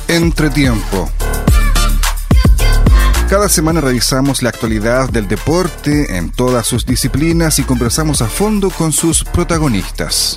Entretiempo. Cada semana revisamos la actualidad del deporte en todas sus disciplinas y conversamos a fondo con sus protagonistas.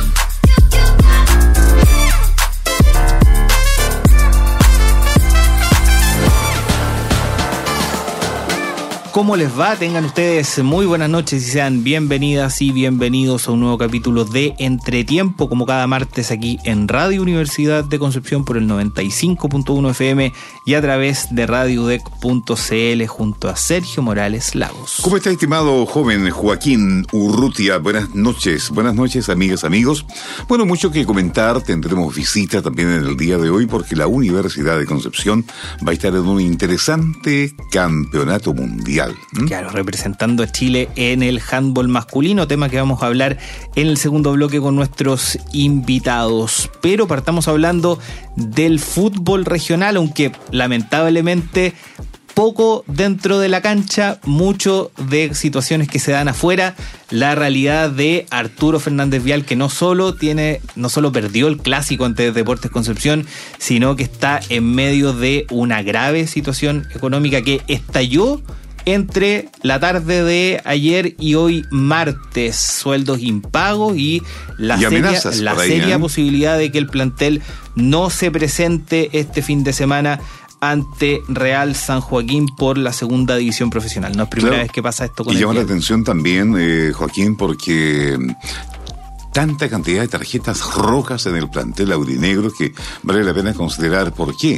¿Cómo les va? Tengan ustedes muy buenas noches y sean bienvenidas y bienvenidos a un nuevo capítulo de Entretiempo, como cada martes aquí en Radio Universidad de Concepción por el 95.1 FM y a través de radiodec.cl junto a Sergio Morales Lagos. ¿Cómo está, estimado joven Joaquín Urrutia? Buenas noches, amigas, amigos. Bueno, mucho que comentar, tendremos visita también en el día de hoy porque la Universidad de Concepción va a estar en un interesante campeonato mundial. Claro, representando a Chile en el handball masculino, tema que vamos a hablar en el segundo bloque con nuestros invitados. Pero partamos hablando del fútbol regional, aunque lamentablemente poco dentro de la cancha, mucho de situaciones que se dan afuera. La realidad de Arturo Fernández Vial, que no solo perdió el clásico ante Deportes Concepción, sino que está en medio de una grave situación económica que estalló entre la tarde de ayer y hoy martes. Sueldos impagos y la seria posibilidad de que el plantel no se presente este fin de semana ante Real San Joaquín por la segunda división profesional. No es primera vez que pasa esto con el llama la atención también, Joaquín, porque tanta cantidad de tarjetas rojas en el plantel aurinegro que vale la pena considerar por qué.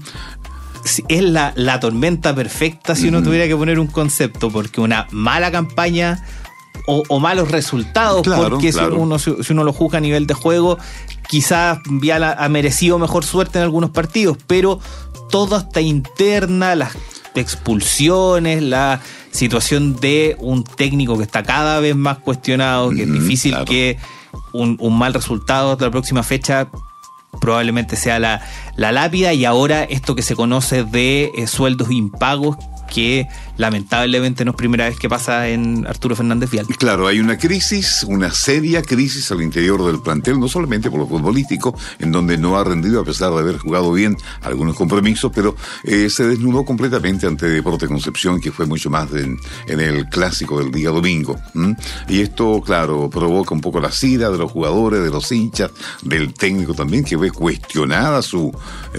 Es la tormenta perfecta si uno tuviera que poner un concepto, porque una mala campaña o malos resultados, porque si uno lo juzga a nivel de juego, quizás Vial ha merecido mejor suerte en algunos partidos, pero toda esta interna, las expulsiones, la situación de un técnico que está cada vez más cuestionado, que es difícil que un mal resultado de la próxima fecha probablemente sea la lápida, y ahora esto que se conoce de sueldos impagos, que lamentablemente no es primera vez que pasa en Arturo Fernández Vial. Claro, hay una crisis, una seria crisis al interior del plantel, no solamente por lo futbolístico, en donde no ha rendido a pesar de haber jugado bien algunos compromisos, pero se desnudó completamente ante Deportes Concepción, que fue mucho más en el clásico del día domingo. Y esto, claro, provoca un poco la ira de los jugadores, de los hinchas, del técnico también, que ve cuestionada su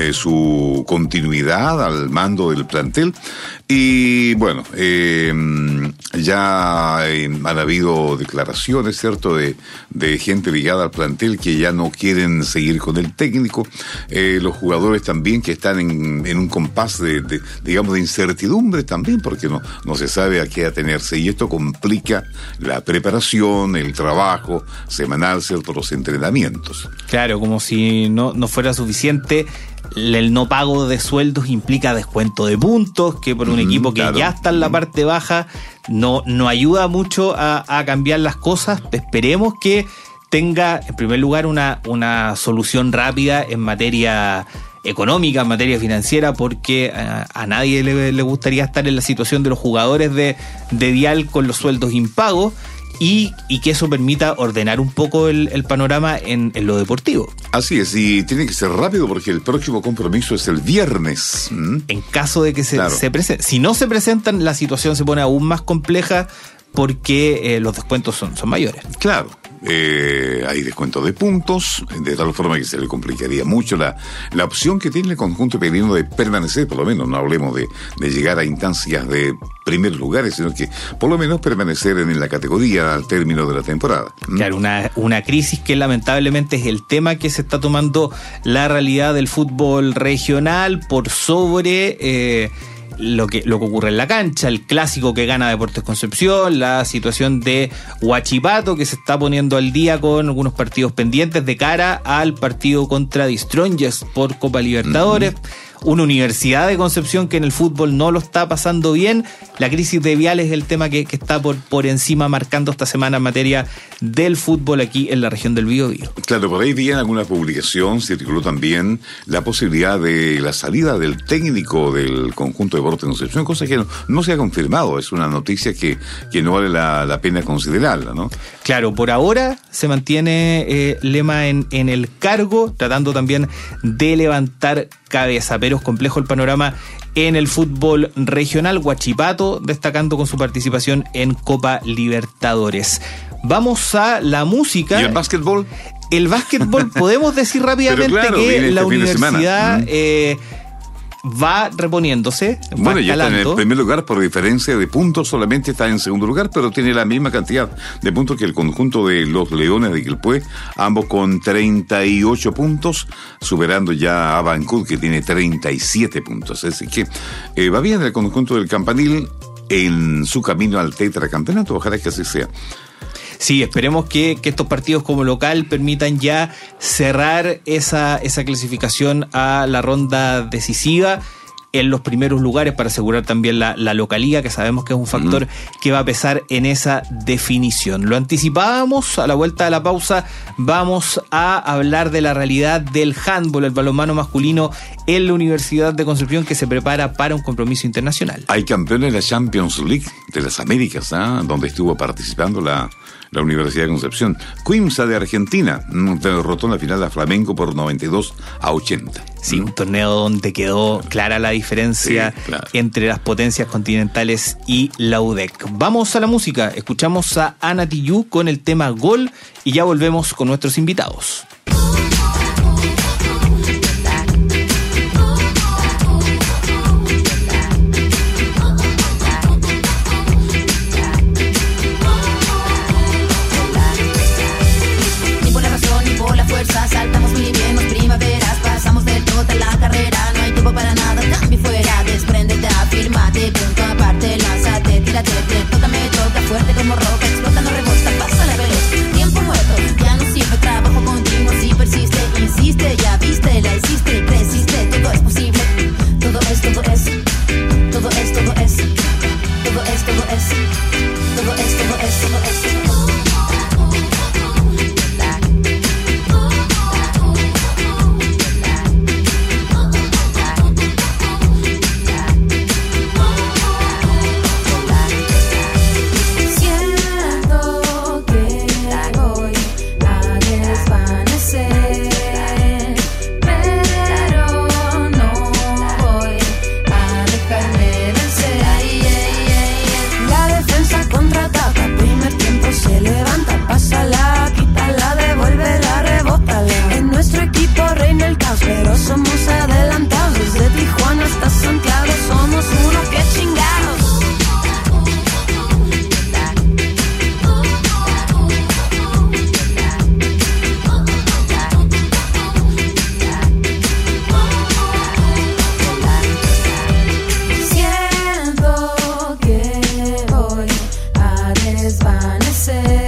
continuidad al mando del plantel. Y bueno, ya han habido declaraciones, ¿cierto?, de gente ligada al plantel que ya no quieren seguir con el técnico. Los jugadores también que están en un compás de incertidumbre también, porque no se sabe a qué atenerse. Y esto complica la preparación, el trabajo semanal, ¿cierto?, los entrenamientos. Claro, como si no fuera suficiente. El no pago de sueldos implica descuento de puntos, que por un equipo que ya está en la parte baja no ayuda mucho a cambiar las cosas. Esperemos que tenga, en primer lugar, una solución rápida en materia económica, en materia financiera, porque a nadie le gustaría estar en la situación de los jugadores de Vial con los sueldos impagos. Y que eso permita ordenar un poco el panorama en lo deportivo. Así es, y tiene que ser rápido porque el próximo compromiso es el viernes. En caso de que se presente. Si no se presentan, la situación se pone aún más compleja porque los descuentos son mayores. Claro. Hay descuento de puntos, de tal forma que se le complicaría mucho la opción que tiene el conjunto pelino de permanecer, por lo menos no hablemos de llegar a instancias de primeros lugares, sino que por lo menos permanecer en la categoría al término de la temporada. Claro, una crisis que lamentablemente es el tema que se está tomando la realidad del fútbol regional por sobre lo que ocurre en la cancha, el clásico que gana Deportes Concepción, la situación de Huachipato que se está poniendo al día con algunos partidos pendientes de cara al partido contra The Strongest por Copa Libertadores. Una Universidad de Concepción que en el fútbol no lo está pasando bien. La crisis de Vial es el tema que está por encima marcando esta semana en materia del fútbol aquí en la región del Biobío. Claro, por ahí vi en alguna publicación, circuló también la posibilidad de la salida del técnico del conjunto de Deportes Concepción, cosa que no se ha confirmado. Es una noticia que no vale la pena considerarla, ¿no? Claro, por ahora se mantiene Lema en el cargo, tratando también de levantar cabeza. Pero es complejo el panorama en el fútbol regional. Huachipato destacando con su participación en Copa Libertadores. Vamos a la música. ¿Y el básquetbol? El básquetbol, podemos decir rápidamente que la universidad va reponiéndose. Bueno, ya está en el primer lugar por diferencia de puntos, solamente está en segundo lugar, pero tiene la misma cantidad de puntos que el conjunto de los Leones de Quilpué, ambos con 38 puntos, superando ya a Vancouver, que tiene 37 puntos. Así que va bien el conjunto del Campanil en su camino al tetracampeonato, ojalá que así sea. Sí, esperemos que estos partidos como local permitan ya cerrar esa clasificación a la ronda decisiva en los primeros lugares para asegurar también la localía, que sabemos que es un factor que va a pesar en esa definición. Lo anticipábamos, a la vuelta de la pausa vamos a hablar de la realidad del handball, el balonmano masculino en la Universidad de Concepción, que se prepara para un compromiso internacional. Hay campeones de la Champions League de las Américas, donde estuvo participando la Universidad de Concepción. Quimsa de Argentina derrotó en la final a Flamengo por 92-80. Sí, un torneo donde quedó clara la diferencia entre las potencias continentales y la UDEC. Vamos a la música, escuchamos a Ana Tijoux con el tema Gol y ya volvemos con nuestros invitados. Saltamos muy bien, nos primaveras, pasamos de toda la carrera, no hay tiempo para nada, cambio fuera, despréndete, afírmate, punto aparte, lánzate, tírate, toca, me toca, fuerte como roca, explota, no rebota, pasa la vez, tiempo muerto, ya no sirve, trabajo continuo, si persiste, insiste, ya viste, la hiciste, creciste, todo es posible, todo es, todo es, todo es, todo es, todo es, todo es, todo es, todo es, todo es. Pero somos adelantados, desde Tijuana hasta Santiago, somos uno que chingados. Siento que voy a desvanecer.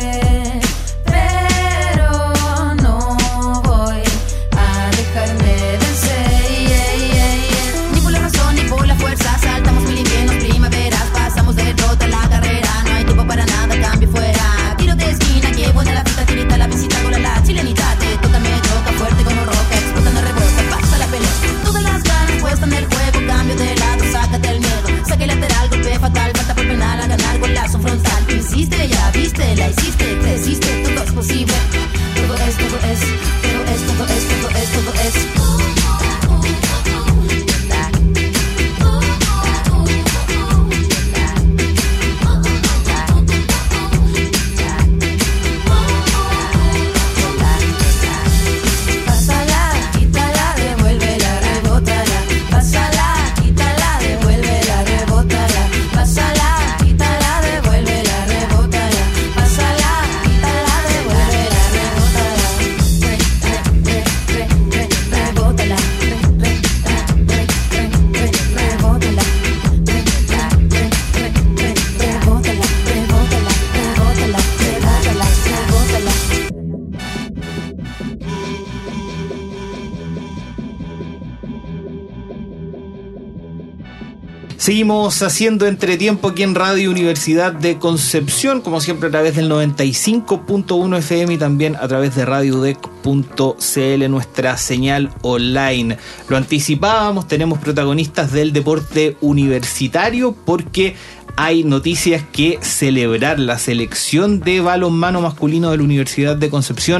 Seguimos haciendo entretiempo aquí en Radio Universidad de Concepción, como siempre a través del 95.1 FM y también a través de radiodec.cl, nuestra señal online. Lo anticipábamos, tenemos protagonistas del deporte universitario porque hay noticias que celebrar. La selección de balonmano masculino de la Universidad de Concepción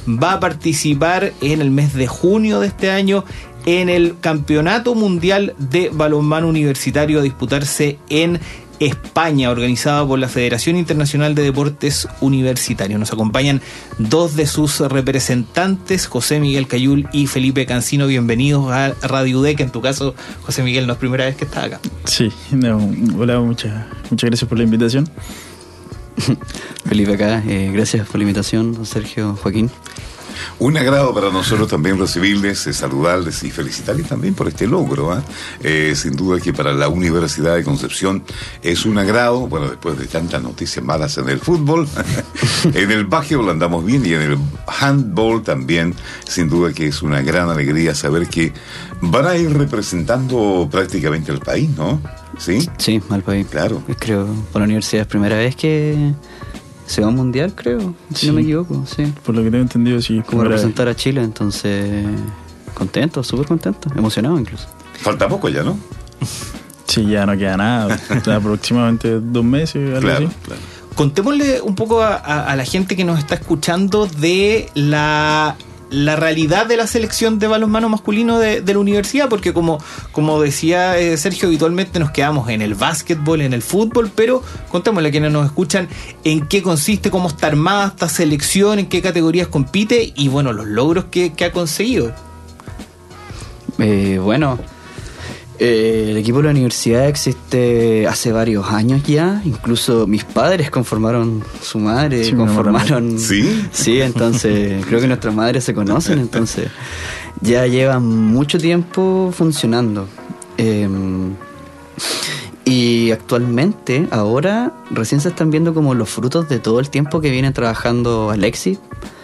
va a participar en el mes de junio de este año en el Campeonato Mundial de Balonmano Universitario a disputarse en España, organizado por la Federación Internacional de Deportes Universitarios. Nos acompañan dos de sus representantes, José Miguel Cayul y Felipe Cancino. Bienvenidos a Radio UDEC. En tu caso, José Miguel, no es primera vez que estás acá. Sí, hola, muchas gracias por la invitación. Felipe acá, gracias por la invitación, Sergio, Joaquín. Un agrado para nosotros también recibirles, saludarles y felicitarles también por este logro. Sin duda que para la Universidad de Concepción es un agrado, bueno, después de tantas noticias malas en el fútbol, en el básquetbol andamos bien y en el handball también, sin duda que es una gran alegría saber que van a ir representando prácticamente al país, ¿no? ¿Sí? Sí, al país. Claro. Creo, por la universidad es primera vez que se va a un mundial, creo, si no me equivoco, sí. Por lo que tengo entendido, sí. Como representar a Chile, entonces contento, súper contento, emocionado incluso. Falta poco ya, ¿no? Sí, ya no queda nada, aproximadamente 2 meses, algo así. Claro. Contémosle un poco a la gente que nos está escuchando de la realidad de la selección de balonmano masculino de la universidad, porque como decía Sergio, habitualmente nos quedamos en el básquetbol, en el fútbol, pero contémosle a quienes nos escuchan en qué consiste, cómo está armada esta selección, en qué categorías compite y bueno, los logros que ha conseguido. El equipo de la universidad existe hace varios años ya. Incluso mis padres conformaron su madre, conformaron. ¿Sí? Sí, entonces creo que nuestras madres se conocen, entonces ya llevan mucho tiempo funcionando. Y actualmente, ahora, recién se están viendo como los frutos de todo el tiempo que viene trabajando Alexis.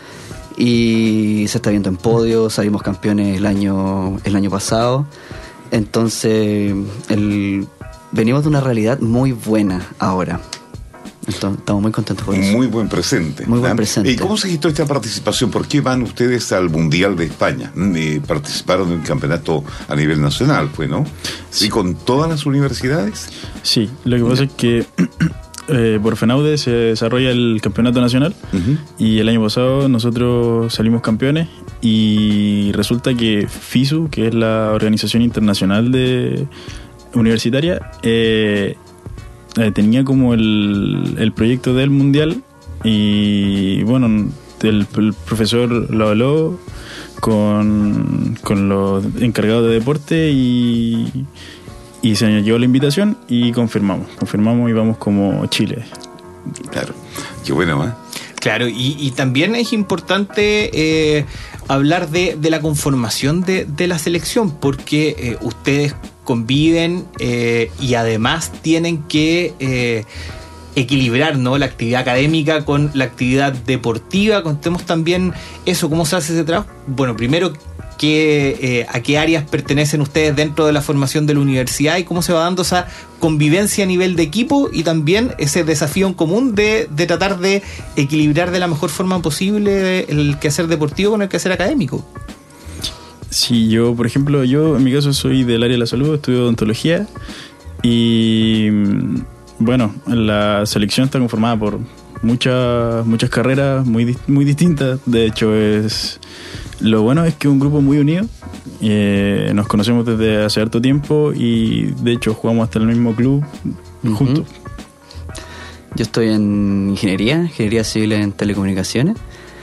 Y se está viendo en podio, salimos campeones el año pasado. Entonces, venimos de una realidad muy buena ahora. Entonces, estamos muy contentos por eso. Muy buen presente. Muy buen presente. ¿Y cómo se gestó esta participación? ¿Por qué van ustedes al Mundial de España? Participaron en un campeonato a nivel nacional, pues, ¿no? ¿Sí, con todas las universidades? Sí, lo que pasa es que por FENAUDE se desarrolla el campeonato nacional. Uh-huh. Y el año pasado nosotros salimos campeones y resulta que FISU, que es la organización internacional universitaria, tenía como el proyecto del mundial y bueno, el profesor lo habló con los encargados de deporte y se nos llegó la invitación y confirmamos y vamos como Chile. Claro, qué bueno, ¿eh? Claro, y también es importante hablar de la conformación de la selección, porque ustedes conviven y además tienen que equilibrar, ¿no?, la actividad académica con la actividad deportiva. Contemos también eso, cómo se hace ese trabajo. Bueno, primero, a qué áreas pertenecen ustedes dentro de la formación de la universidad y cómo se va dando esa convivencia a nivel de equipo y también ese desafío en común de tratar de equilibrar de la mejor forma posible el quehacer deportivo con el quehacer académico. Sí, yo, por ejemplo, en mi caso soy del área de la salud, estudio odontología y bueno, la selección está conformada por muchas carreras muy distintas. De hecho, lo bueno es que es un grupo muy unido. Nos conocemos desde hace harto tiempo y de hecho jugamos hasta el mismo club juntos. Yo estoy en ingeniería civil en telecomunicaciones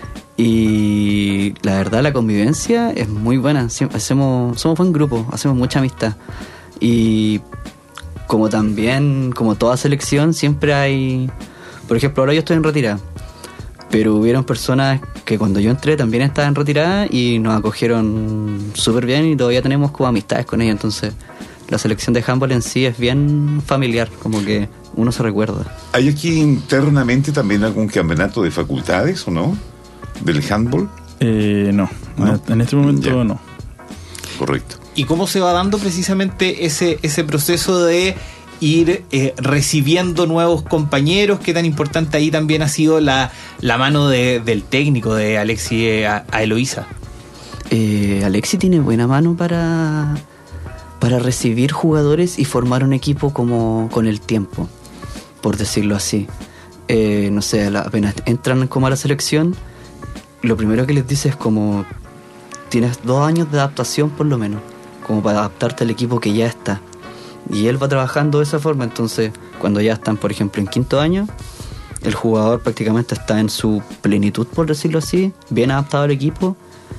y la verdad la convivencia es muy buena. Somos buen grupo, hacemos mucha amistad y como toda selección siempre hay, por ejemplo, ahora yo estoy en retirada, pero hubieron personas que cuando yo entré también estaban en retirada y nos acogieron súper bien y todavía tenemos como amistades con ellos. Entonces la selección de handball en sí es bien familiar, como que uno se recuerda. ¿Hay aquí internamente también algún campeonato de facultades o no? ¿Del handball? No, en este momento no. Correcto. ¿Y cómo se va dando precisamente ese proceso de ir recibiendo nuevos compañeros? ¿Qué tan importante ahí también ha sido la mano del técnico de Alexis a Eloísa? Alexis tiene buena mano para recibir jugadores y formar un equipo como con el tiempo, por decirlo así. No sé, apenas entran como a la selección, lo primero que les dice es como, tienes 2 años de adaptación por lo menos, como para adaptarte al equipo que ya está. Y él va trabajando de esa forma, entonces cuando ya están, por ejemplo, en 5º año, el jugador prácticamente está en su plenitud, por decirlo así, bien adaptado al equipo,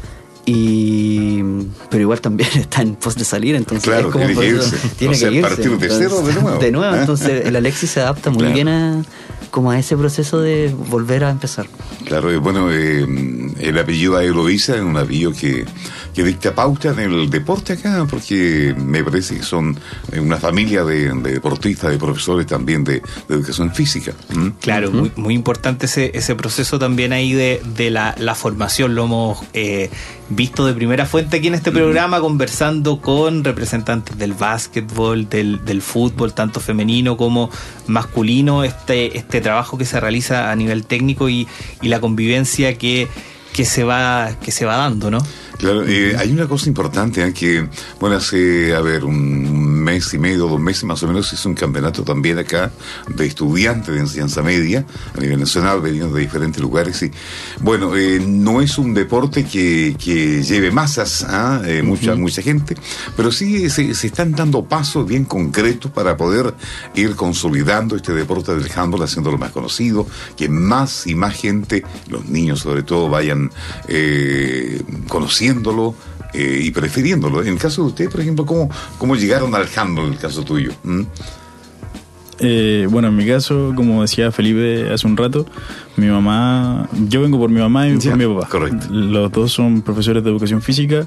pero igual también está en pos de salir, entonces claro, es como tiene que irse. Tiene que irse. Partir de cero de nuevo. Entonces el Alexis se adapta muy bien a ese proceso de volver a empezar. Claro, bueno, el apellido Aelovisa es un apellido que dicta pauta en el deporte acá, porque me parece que son una familia de deportistas, de profesores también de educación física. Claro, muy importante ese proceso también ahí de la formación. Lo hemos visto de primera fuente aquí en este programa, conversando con representantes del básquetbol, del fútbol, tanto femenino como masculino, este trabajo que se realiza a nivel técnico y la convivencia que se va dando, ¿no? Claro, hay una cosa importante, que, bueno, hace, un mes y medio, 2 meses más o menos, hizo un campeonato también acá de estudiantes de enseñanza media, a nivel nacional, veniendo de diferentes lugares, y, bueno, no es un deporte que lleve masas, mucha gente, pero sí se están dando pasos bien concretos para poder ir consolidando este deporte del handball, haciéndolo más conocido, que más y más gente, los niños sobre todo, vayan conociéndolo y prefiriéndolo. En el caso de usted, por ejemplo, ¿cómo llegaron al handball en el caso tuyo? Bueno, en mi caso, como decía Felipe hace un rato, yo vengo por mi mamá y por mi papá. Correcto. Los dos son profesores de educación física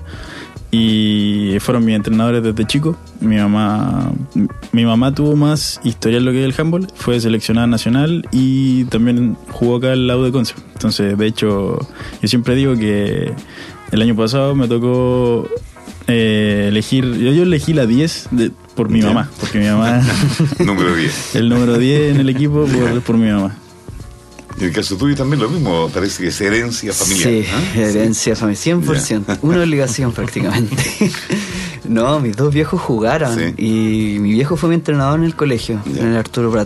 y fueron mis entrenadores desde chico. Mi mamá tuvo más historia en lo que es el handball, fue seleccionada nacional y también jugó acá en la U de Conce. Entonces, de hecho, yo siempre digo que el año pasado me tocó elegir, yo elegí la 10 por mi mamá, porque mi mamá número 10. El número 10 en el equipo por mi mamá. En el caso tuyo también lo mismo, parece que es herencia familiar. Sí, herencia familiar, 100%, una obligación prácticamente. No, mis 2 viejos jugaron, y mi viejo fue mi entrenador en el colegio, en el Arturo Prat.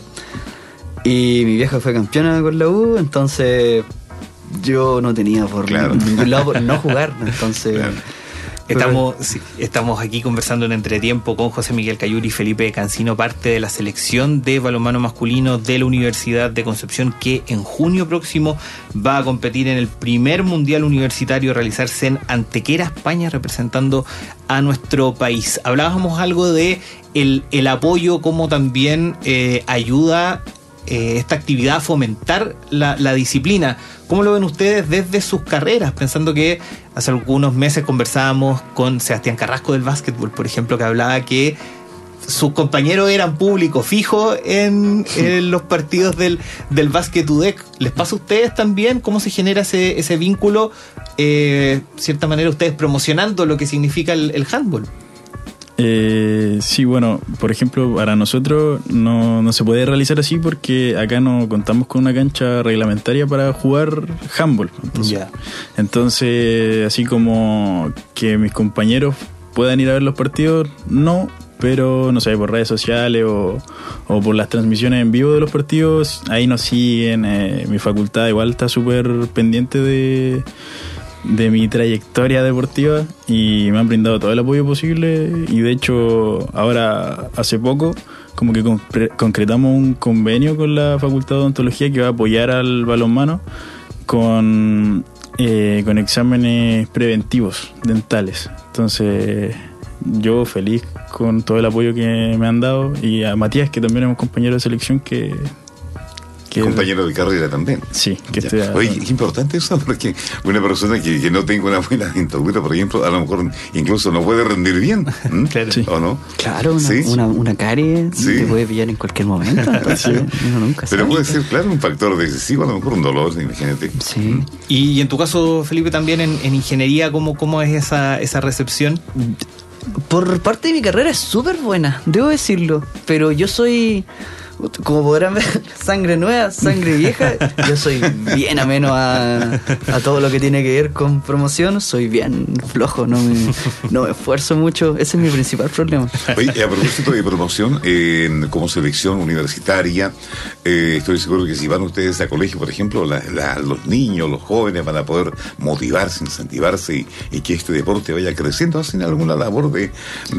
Y mi vieja fue campeona con la U, entonces yo no tenía por ningún lado por no jugar, entonces... Claro. Estamos aquí conversando en entretiempo con José Miguel Cayuri y Felipe Cancino, parte de la selección de balonmano masculino de la Universidad de Concepción, que en junio próximo va a competir en el primer mundial universitario a realizarse en Antequera, España, representando a nuestro país. Hablábamos algo de el apoyo, cómo también ayuda esta actividad a fomentar la disciplina. ¿Cómo lo ven ustedes desde sus carreras? Pensando que hace algunos meses conversábamos con Sebastián Carrasco del básquetbol, por ejemplo, que hablaba que sus compañeros eran público fijo en los partidos del Básquet UDEC. ¿Les pasa a ustedes también? ¿Cómo se genera ese vínculo? Cierta manera, ustedes promocionando lo que significa el handball. Sí, bueno, por ejemplo, para nosotros no se puede realizar así porque acá no contamos con una cancha reglamentaria para jugar handball. Entonces, así como que mis compañeros puedan ir a ver los partidos, no, pero no sé, por redes sociales o por las transmisiones en vivo de los partidos, ahí nos siguen. Mi facultad igual está súper pendiente de mi trayectoria deportiva y me han brindado todo el apoyo posible, y de hecho ahora hace poco como que concretamos un convenio con la Facultad de Odontología que va a apoyar al balonmano con exámenes preventivos dentales. Entonces yo feliz con todo el apoyo que me han dado, y a Matías, que también es un compañero de selección que compañero de carrera también. Sí, Oye, es importante eso, porque una persona que no tenga una buena dentadura, por ejemplo, a lo mejor incluso no puede rendir bien. Claro. Sí. ¿O no? Claro, una caries te puede pillar en cualquier momento. Uno nunca sabe. Pero puede ser, claro, un factor decisivo, a lo mejor un dolor, imagínate. Sí. Y en tu caso, Felipe, también en ingeniería, ¿cómo es esa recepción? Por parte de mi carrera es súper buena, debo decirlo, pero yo soy como podrán ver, sangre nueva, sangre vieja. Yo soy bien ameno a todo lo que tiene que ver con promoción. Soy bien flojo, no me esfuerzo mucho. Ese es mi principal problema. Oye, a propósito de promoción, como selección universitaria, estoy seguro que si van ustedes a colegio, por ejemplo, los niños, los jóvenes van a poder motivarse, incentivarse y que este deporte vaya creciendo. ¿Hacen alguna labor de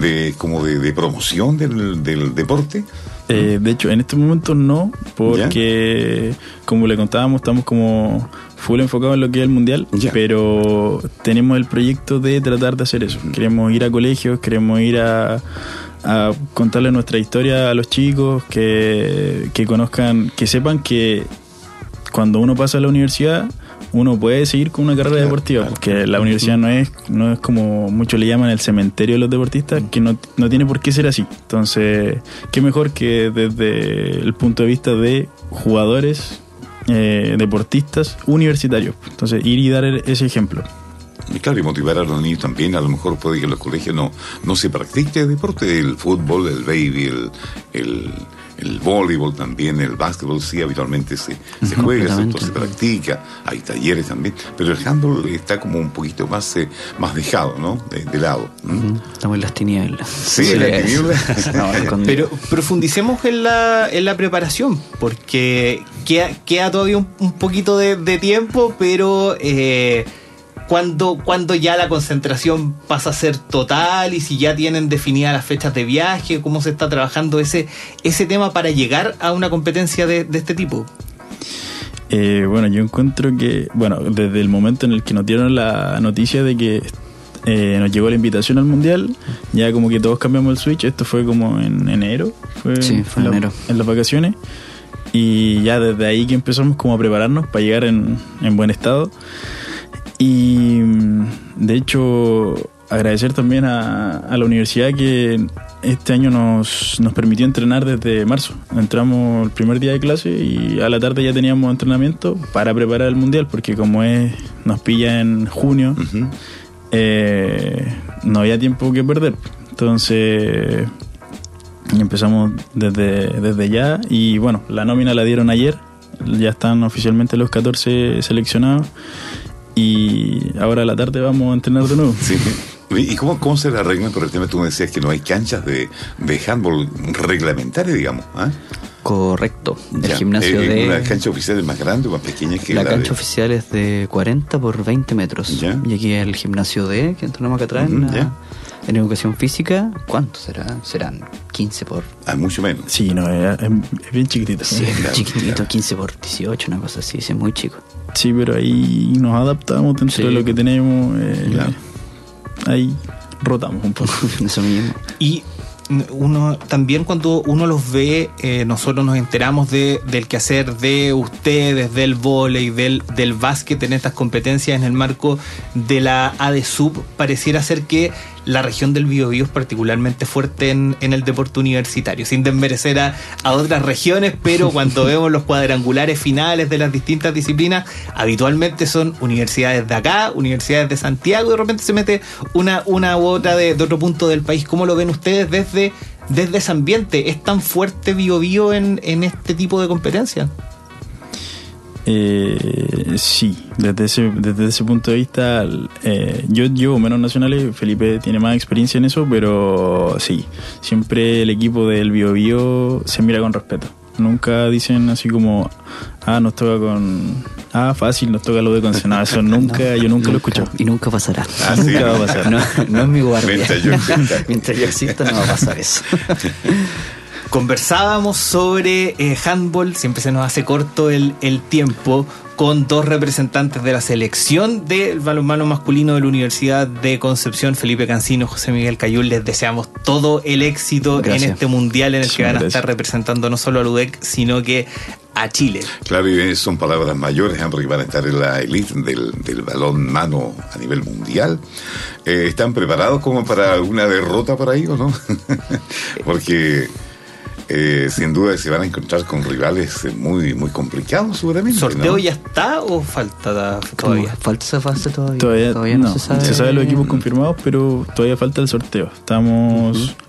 promoción del deporte? De hecho, en este momento no, porque como le contábamos, estamos como full enfocados en lo que es el mundial, pero tenemos el proyecto de tratar de hacer eso. Queremos ir a colegios, queremos ir a contarle nuestra historia a los chicos, que conozcan, que sepan que cuando uno pasa a la universidad uno puede seguir con una carrera deportiva, porque la universidad no es como muchos le llaman el cementerio de los deportistas, que no tiene por qué ser así. Entonces, qué mejor que desde el punto de vista de jugadores, deportistas universitarios. Entonces, ir y dar ese ejemplo. Y claro, y motivar a los niños también. A lo mejor puede que en los colegios no se practique el deporte, el fútbol, el baby, el voleibol también, el básquetbol sí habitualmente se juega, se practica, hay talleres también, pero el handball está como un poquito más dejado, ¿no? De lado. Estamos en las tinieblas. Sí, en las tinieblas. Pero profundicemos en la preparación, porque queda todavía un poquito de tiempo, pero cuando ya la concentración pasa a ser total y si ya tienen definidas las fechas de viaje, cómo se está trabajando ese tema para llegar a una competencia de este tipo. Bueno, yo encuentro que, desde el momento en el que nos dieron la noticia de que nos llegó la invitación al mundial, ya como que todos cambiamos el switch. Esto fue como en enero, fue en enero, en las vacaciones, y ya desde ahí que empezamos como a prepararnos para llegar en buen estado. Y de hecho agradecer también a la universidad que este año nos permitió entrenar desde marzo. Entramos el primer día de clase y a la tarde ya teníamos entrenamiento para preparar el mundial, porque como nos pilla en junio, no había tiempo que perder. Entonces empezamos desde ya, y bueno, la nómina la dieron ayer, ya están oficialmente los 14 seleccionados. Y ahora a la tarde vamos a entrenar de nuevo. Sí. ¿Y cómo se la arreglan por el tema? Tú me decías que no hay canchas de handball reglamentarias, digamos. Correcto. El gimnasio ¿La cancha oficial es más grande o más pequeña que la cancha oficial es de 40 por 20 metros. ¿Ya? Y aquí el gimnasio D, que entrenamos acá atrás, en educación física, ¿cuánto será? Serán 15 por... mucho menos. Sí, no, es bien chiquitito. Sí, es chiquitito, 15 por 18, una cosa así, es muy chico. Sí, pero ahí nos adaptamos dentro de lo que tenemos. Ahí rotamos un poco. Eso mismo. Y uno también, cuando uno los ve, nosotros nos enteramos del quehacer de ustedes, del vóley, del básquet en estas competencias en el marco de la ADESUB. Pareciera ser que la región del Biobío es particularmente fuerte en el deporte universitario, sin desmerecer a otras regiones, pero cuando vemos los cuadrangulares finales de las distintas disciplinas, habitualmente son universidades de acá, universidades de Santiago, y de repente se mete una u otra de otro punto del país. ¿Cómo lo ven ustedes desde ese ambiente? ¿Es tan fuerte Biobío en este tipo de competencias? Sí, desde ese punto de vista, yo llevo menos nacionales, Felipe tiene más experiencia en eso, pero sí, siempre el equipo del Biobío se mira con respeto. Nunca dicen así como, nos toca fácil, nos toca lo de Conce. Eso nunca, yo nunca lo he escuchado. Y nunca pasará. Nunca va a pasar. No es mi guardia. Mientras yo exista no va a pasar eso. Conversábamos sobre handball, siempre se nos hace corto el tiempo, con dos representantes de la selección del balonmano masculino de la Universidad de Concepción, Felipe Cancino, José Miguel Cayul. Les deseamos todo el éxito en este mundial en el que van a estar representando no solo a UDEC, sino que a Chile. Claro, y son palabras mayores, porque van a estar en la elite del balonmano a nivel mundial. ¿Están preparados como para alguna derrota por ahí o no? Porque... sin duda se van a encontrar con rivales muy muy complicados seguramente. ¿Sorteo ¿no? ya está o falta todavía? ¿Falta esa fase todavía? Todavía no se sabe. Se saben los equipos confirmados, pero todavía falta el sorteo. Estamos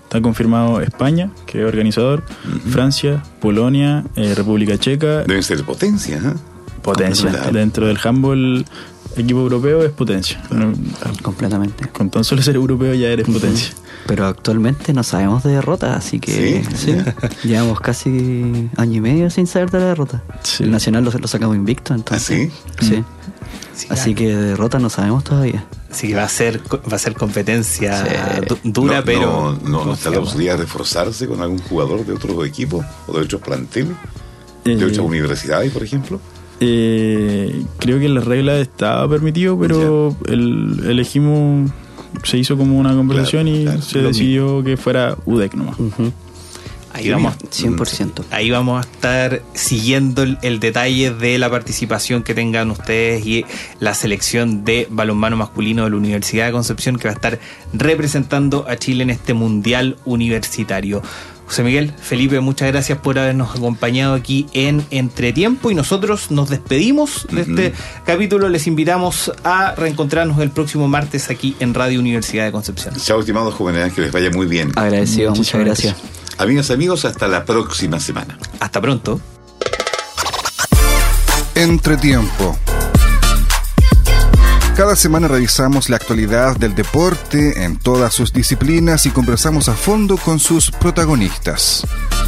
Está confirmado España, que es organizador, Francia, Polonia, República Checa. Deben ser potencia, ¿eh? Potencia. Dentro del handball, equipo europeo es potencia. Completamente. Con tan solo ser europeo ya eres potencia. Pero actualmente no sabemos de derrota, así que sí. Llevamos casi año y medio sin saber de la derrota. Sí. El Nacional lo sacamos invicto, entonces. ¿Ah, sí? Sí. Así que de derrota no sabemos todavía. Sí, va a ser competencia dura, pero... ¿No está la posibilidad de reforzarse con algún jugador de otros equipos o de otros planteles? ¿De otras universidades, por ejemplo? Creo que en las reglas estaba permitido, pero elegimos... Se hizo como una conversación y se decidió que fuera UDEC nomás. Ahí vamos, 100%. Ahí vamos a estar siguiendo el detalle de la participación que tengan ustedes y la selección de balonmano masculino de la Universidad de Concepción, que va a estar representando a Chile en este Mundial Universitario. José Miguel, Felipe, muchas gracias por habernos acompañado aquí en Entretiempo, y nosotros nos despedimos de este capítulo. Les invitamos a reencontrarnos el próximo martes aquí en Radio Universidad de Concepción. Chao, estimados jóvenes, que les vaya muy bien. Agradecido, muchas gracias. Amigas, amigos, hasta la próxima semana. Hasta pronto. Entretiempo. Cada semana revisamos la actualidad del deporte en todas sus disciplinas y conversamos a fondo con sus protagonistas.